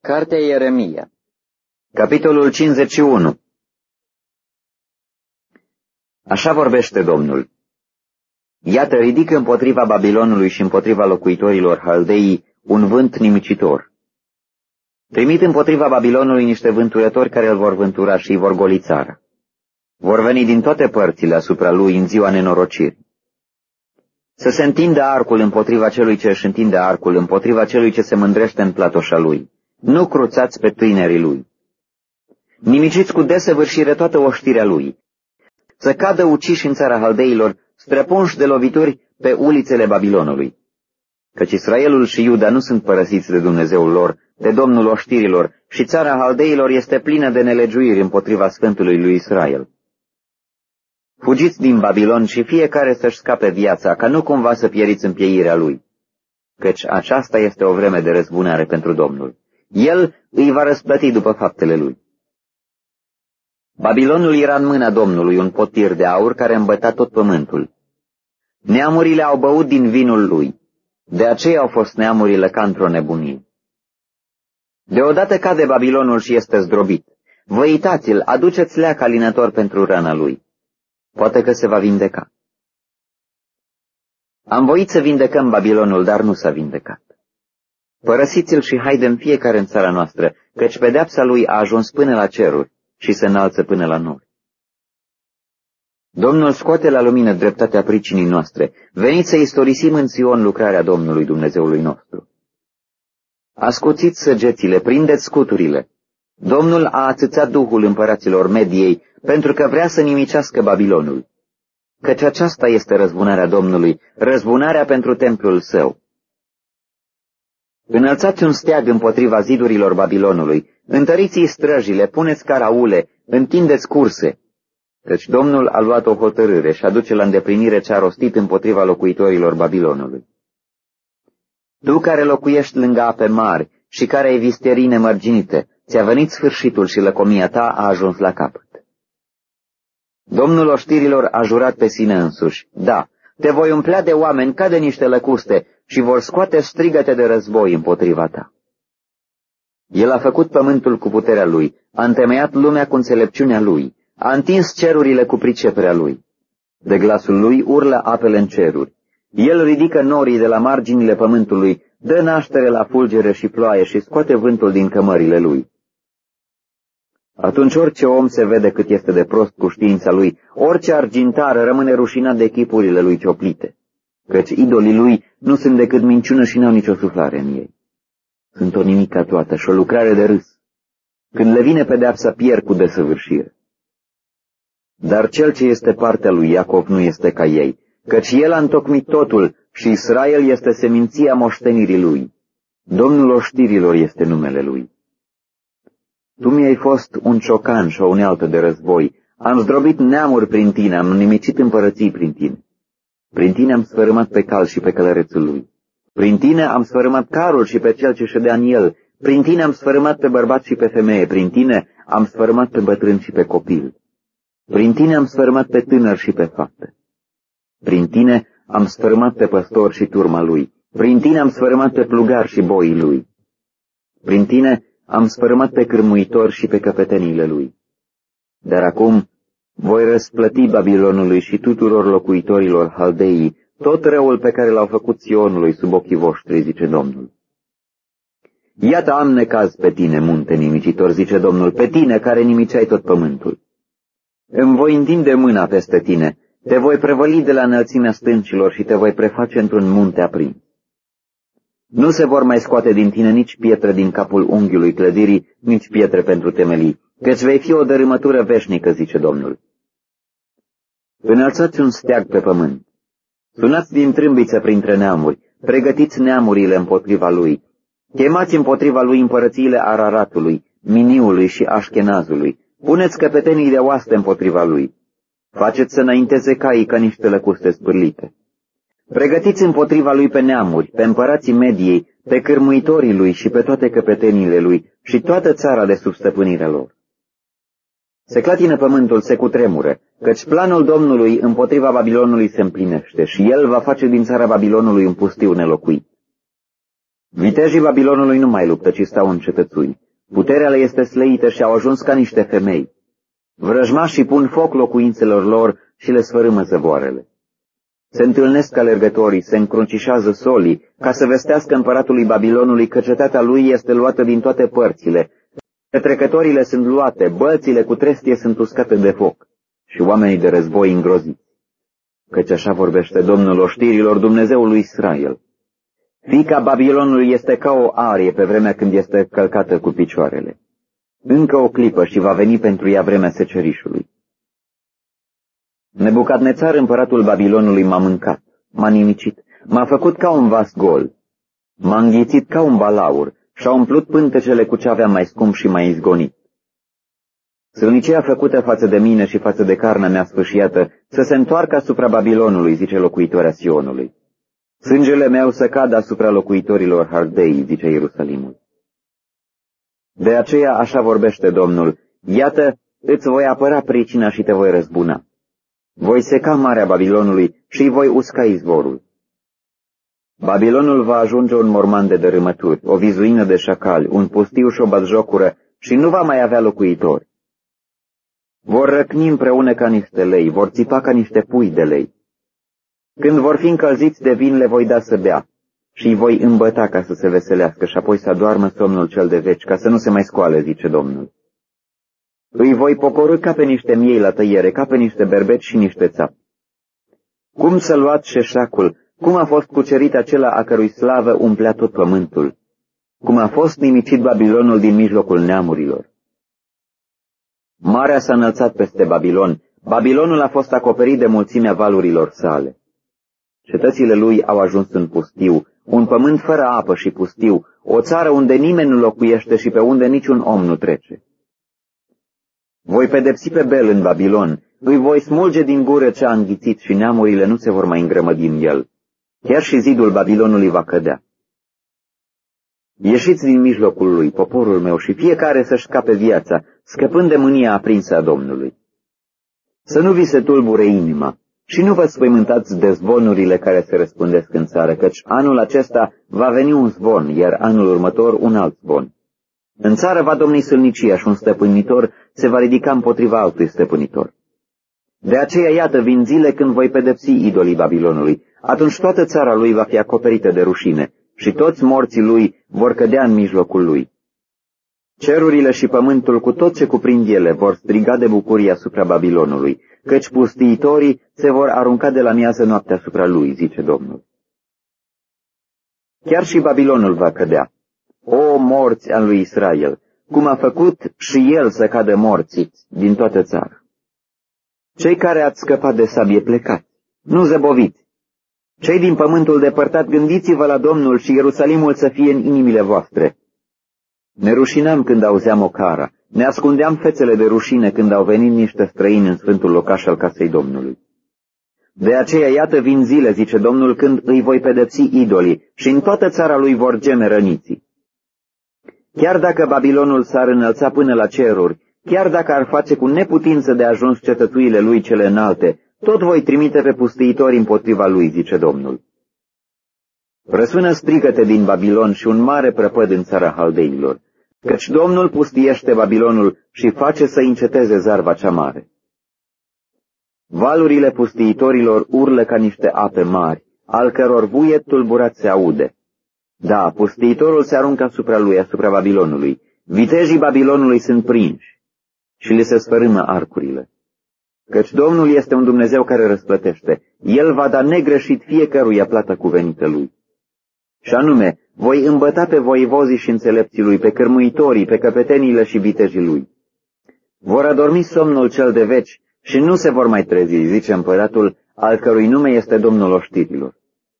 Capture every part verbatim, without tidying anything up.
Cartea Ieremia, capitolul cincizeci și unu. Așa vorbește Domnul. Iată, ridic împotriva Babilonului și împotriva locuitorilor Haldeii un vânt nimicitor. Trimit împotriva Babilonului niște vânturători care îl vor vântura și îi vor goli țara. Vor veni din toate părțile asupra lui în ziua nenorocirii. Să se întindă arcul împotriva celui ce își întinde arcul, împotriva celui ce se mândrește în platoșa lui. Nu cruțați pe tinerii lui. Nimiciți cu desăvârșire toată oștirea lui. Să cadă uciși în țara Haldeilor, străpunși de lovituri pe ulițele Babilonului. Căci Israelul și Iuda nu sunt părăsiți de Dumnezeul lor, de Domnul oștirilor, și țara Haldeilor este plină de nelegiuiri împotriva Sfântului lui Israel. Fugiți din Babilon și fiecare să-și scape viața, ca nu cumva să pieriți în pieirea lui. Căci aceasta este o vreme de răzbunare pentru Domnul. El îi va răsplăti după faptele lui. Babilonul era în mâna Domnului un potir de aur care îmbăta tot pământul. Neamurile au băut din vinul lui, de aceea au fost neamurile ca într-o nebunie. Deodată cade Babilonul și este zdrobit. Văitați-l, aduceți leac alinător pentru rana lui. Poate că se va vindeca. Am voit să vindecăm Babilonul, dar nu s-a vindecat. Părăsiți-l și haidem fiecare în țara noastră, căci pedeapsa lui a ajuns până la ceruri și se înalță până la nori. Domnul scoate la lumină dreptatea pricinii noastre. Veniți să istorisim în Sion lucrarea Domnului Dumnezeului nostru. Ascuțiți săgețile, prindeți scuturile. Domnul a atâțat duhul împăraților Mediei, pentru că vrea să nimicească Babilonul. Căci aceasta este răzbunarea Domnului, răzbunarea pentru templul său. Înălțați un steag împotriva zidurilor Babilonului, întăriți-i străjile, puneți caraule, întindeți curse, căci Domnul a luat o hotărâre și aduce la îndeplinire ce a rostit împotriva locuitorilor Babilonului. Tu care locuiești lângă ape mari și care ai visterii nemărginite, ți-a venit sfârșitul și lăcomia ta a ajuns la capăt. Domnul oștirilor a jurat pe sine însuși, da, te voi umplea de oameni ca de niște lăcuste și vor scoate strigăte de război împotriva ta. El a făcut pământul cu puterea lui, a întemeiat lumea cu înțelepciunea lui, a întins cerurile cu priceperea lui. De glasul lui urlă apele în ceruri. El ridică norii de la marginile pământului, dă naștere la fulgere și ploaie și scoate vântul din cămările lui. Atunci orice om se vede cât este de prost cu știința lui, orice argintar rămâne rușinat de chipurile lui cioplite, căci idolii lui nu sunt decât minciună și n-au nicio suflare în ei. Sunt o nimica toată și o lucrare de râs. Când le vine pedeapsa, pierd cu desăvârșire. Dar cel ce este partea lui Iacov nu este ca ei, căci el a întocmit totul și Israel este seminția moștenirii lui. Domnul oștirilor este numele lui. Tu mi-ai fost un ciocan și o unealtă de război. Am zdrobit neamuri prin tine, am nimicit împărății prin tine. Prin tine am sfărâmat pe cal și pe călărețul lui. Prin tine am sfărâmat carul și pe cel ce ședea în el. Prin tine am sfărâmat pe bărbat și pe femeie. Prin tine am sfărâmat pe bătrân și pe copil. Prin tine am sfărâmat pe tânăr și pe fată. Prin tine am sfărâmat pe păstor și turma lui. Prin tine am sfărâmat pe plugar și boii lui. Prin tine am sfărâmat pe cârmuitor și pe căpeteniile lui. Dar acum voi răsplăti Babilonului și tuturor locuitorilor Haldeii tot răul pe care l-au făcut Sionului sub ochii voștri, zice Domnul. Iată am necaz pe tine, munte nimicitor, zice Domnul, pe tine care nimiceai tot pământul. Îmi voi întinde mâna peste tine, te voi prevăli de la înălțimea stâncilor și te voi preface într-un munte aprins. Nu se vor mai scoate din tine nici pietre din capul unghiului clădirii, nici pietre pentru temelii, căci vei fi o dărâmătură veșnică, zice Domnul. Înălțați un steag pe pământ. Sunați din trâmbiță printre neamuri, pregătiți neamurile împotriva lui. Chemați împotriva lui împărățiile Araratului, Miniului și Așchenazului. Puneți căpetenii de oaste împotriva lui. Faceți să înainteze caii ca niște lăcuste spârlite. Pregătiți împotriva lui pe neamuri, pe împărații Mediei, pe cârmuitorii lui și pe toate căpeteniile lui și toată țara de sub stăpânirea lor. Se clatină pământul, se cutremură, căci planul Domnului împotriva Babilonului se împlinește și el va face din țara Babilonului un pustiu nelocuit. Vitejii Babilonului nu mai luptă, ci stau în cetățui. Puterea le este slăită și au ajuns ca niște femei. Vrăjmașii pun foc locuințelor lor și le sfărâmă zăvoarele. Se întâlnesc alergătorii, se încruncișează solii, ca să vestească împăratului Babilonului că cetatea lui este luată din toate părțile, că trecătorile sunt luate, bălțile cu trestie sunt uscate de foc și oamenii de război îngroziți. Căci așa vorbește Domnul oștirilor, Dumnezeul lui Israel. Fiica Babilonului este ca o arie pe vremea când este călcată cu picioarele. Încă o clipă și va veni pentru ea vremea secerișului. Nebucadnețar, împăratul Babilonului, m-a mâncat, m-a nimicit, m-a făcut ca un vas gol, m-a înghițit ca un balaur și-a umplut pântecele cu ce avea mai scump și mai izgonit. Sălnicia făcută față de mine și față de carnea mea sfâșiată să se întoarcă asupra Babilonului, zice locuitoarea Sionului. Sângele meu să cadă asupra locuitorilor Haldei, zice Ierusalimul. De aceea așa vorbește Domnul, iată, îți voi apăra pricina și te voi răzbuna. Voi seca Marea Babilonului și îi voi usca izvorul. Babilonul va ajunge un morman de dărâmături, o vizuină de șacali, un pustiu și o batjocură și nu va mai avea locuitori. Vor răcni împreună ca niște lei, vor țipa ca niște pui de lei. Când vor fi încălziți de vin, le voi da să bea și îi voi îmbăta ca să se veselească și apoi să adoarmă somnul cel de veci, ca să nu se mai scoale, zice Domnul. Îi voi pocorî ca pe niște miei la tăiere, ca pe niște berbeci și niște țapi. Cum să luați șeșacul, cum a fost cucerit acela a cărui slavă umplea tot pământul, cum a fost nimicit Babilonul din mijlocul neamurilor. Marea s-a înălțat peste Babilon, Babilonul a fost acoperit de mulțimea valurilor sale. Cetățile lui au ajuns în pustiu, un pământ fără apă și pustiu, o țară unde nimeni nu locuiește și pe unde niciun om nu trece. Voi pedepsi pe Bel în Babilon, îi voi smulge din gură ce a înghițit și neamurile nu se vor mai îngrămădi în el. Chiar și zidul Babilonului va cădea. Ieșiți din mijlocul lui, poporul meu, și fiecare să-și scape viața, scăpând de mânia aprinsă a Domnului. Să nu vi se tulbure inima și nu vă spăimântați de zvonurile care se răspândesc în țară, căci anul acesta va veni un zvon, iar anul următor un alt zvon. În țară va domni sâlnicia și un stăpânitor se va ridica împotriva altui stăpânitor. De aceea, iată, vin zile când voi pedepsi idolii Babilonului. Atunci toată țara lui va fi acoperită de rușine și toți morții lui vor cădea în mijlocul lui. Cerurile și pământul cu tot ce cuprind ele vor striga de bucurie asupra Babilonului, căci pustiitorii se vor arunca de la miază noapte asupra lui, zice Domnul. Chiar și Babilonul va cădea. O morți al lui Israel, cum a făcut și el să cadă morțiți din toată țara. Cei care ați scăpat de sabie plecați, nu zăboviți. Cei din pământul depărtat, gândiți-vă la Domnul și Ierusalimul să fie în inimile voastre. Ne rușinam când auzeam o cara, ne ascundeam fețele de rușine când au venit niște străini în sfântul locaș al casei Domnului. De aceea, iată, vin zile, zice Domnul, când îi voi pedepsi idolii și în toată țara lui vor geme răniții. Chiar dacă Babilonul s-ar înălța până la ceruri, chiar dacă ar face cu neputință de ajuns cetătuile lui cele înalte, tot voi trimite pe pustiitori împotriva lui, zice Domnul. Răsună strigăte din Babilon și un mare prăpăd în țara haldeilor, căci Domnul pustiește Babilonul și face să înceteze zarva cea mare. Valurile pustiitorilor urlă ca niște ape mari, al căror buiet tulburat se aude. Da, pustiitorul se aruncă asupra lui, asupra Babilonului. Vitejii Babilonului sunt prinși și li se sfărâmă arcurile. Căci Domnul este un Dumnezeu care răsplătește. El va da negreșit fiecăruia plata cuvenită lui. Și anume, voi îmbăta pe voivozii și înțelepții lui, pe cărmuitorii, pe căpeteniile și vitejii lui. Vor adormi somnul cel de veci și nu se vor mai trezi, zice împăratul, al cărui nume este Domnul oștirilor.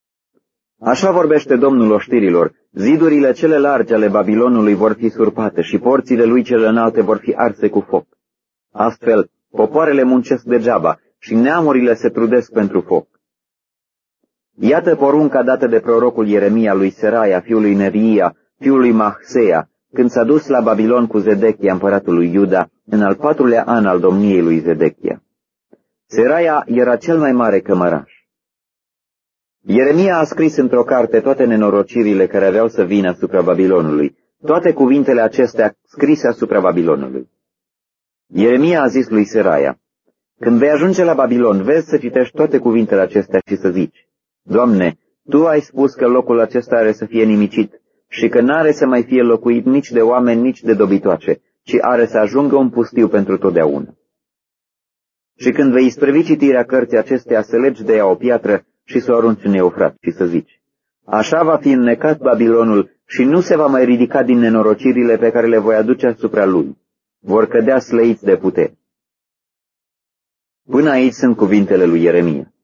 Așa vorbește Domnul oștirilor, zidurile cele largi ale Babilonului vor fi surpate și porțile lui cele înalte vor fi arse cu foc. Astfel, popoarele muncesc degeaba și neamurile se trudesc pentru foc. Iată porunca dată de prorocul Ieremia lui Seraia, fiul lui Neria, fiul lui Mahseia, când s-a dus la Babilon cu Zedechia, împăratul lui Iuda, în al patrulea an al domniei lui Zedechia. Seraia era cel mai mare cămăraș. Ieremia a scris într-o carte toate nenorocirile care aveau să vină asupra Babilonului, toate cuvintele acestea scrise asupra Babilonului. Ieremia a zis lui Seraia: când vei ajunge la Babilon, vezi să citești toate cuvintele acestea și să zici: Doamne, Tu ai spus că locul acesta are să fie nimicit și că n-are să mai fie locuit nici de oameni, nici de dobitoace, ci are să ajungă un pustiu pentru totdeauna. Și când vei isprăvi citirea cărții acesteia, să legi de ea o piatră și să o arunci în Eufrat și să zici: așa va fi înnecat Babilonul și nu se va mai ridica din nenorocirile pe care le voi aduce asupra lui. Vor cădea slăiți de putere. Până aici sunt cuvintele lui Ieremia.